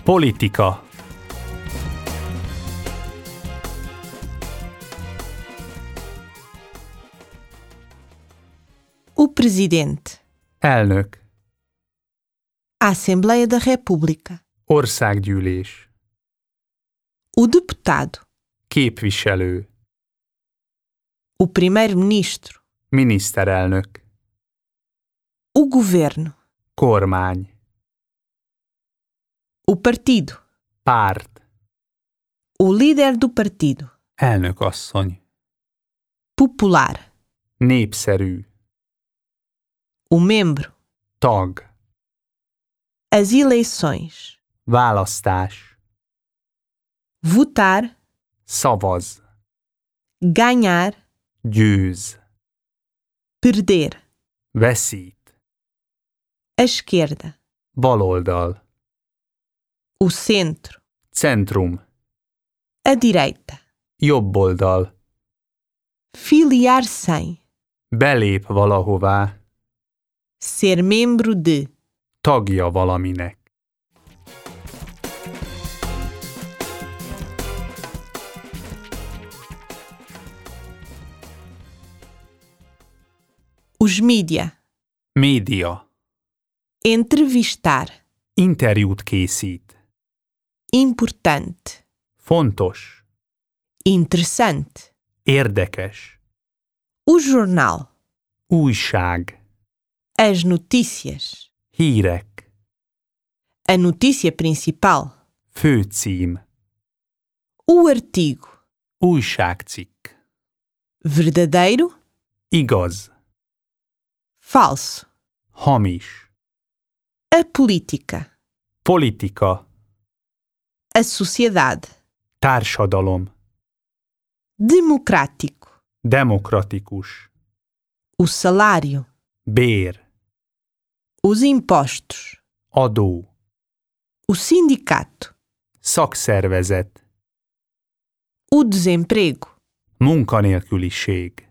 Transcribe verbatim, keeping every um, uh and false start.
Politika. O Presidente. Elnök. A Assembleia da República. Országgyűlés. O Deputado. Képviselő. O Primeiro-Ministro. Miniszterelnök. O Governo. Kormány. O Partido. Párt. O líder do partido. Elnökasszony. Popular. Népszerű. O membro. Tag. As eleições. Választás. Votar. Szavaz. Ganhar. Győz. Perder. Veszít. A esquerda. Baloldal. O centro. Centrum. A direita. Jobboldal. Filiar-se. Belép valahová. Ser membro de. Tagja valaminek. Os mídia. Média. Entrevistar. Interjút készít. Importante. Fontos. Interessante. Érdekes. O jornal. Újság. As notícias. Hírek. A notícia principal. Főcím. O artigo. Újságcikk. Verdadeiro. Igaz. Falso. Hamis. A política. Politika. A sociedade. Társadalom. Democrático. Demokratikus. O salário. Bér. Os impostos. Adó. O sindicato. Szakszervezet. O desemprego. Munkanélküliség.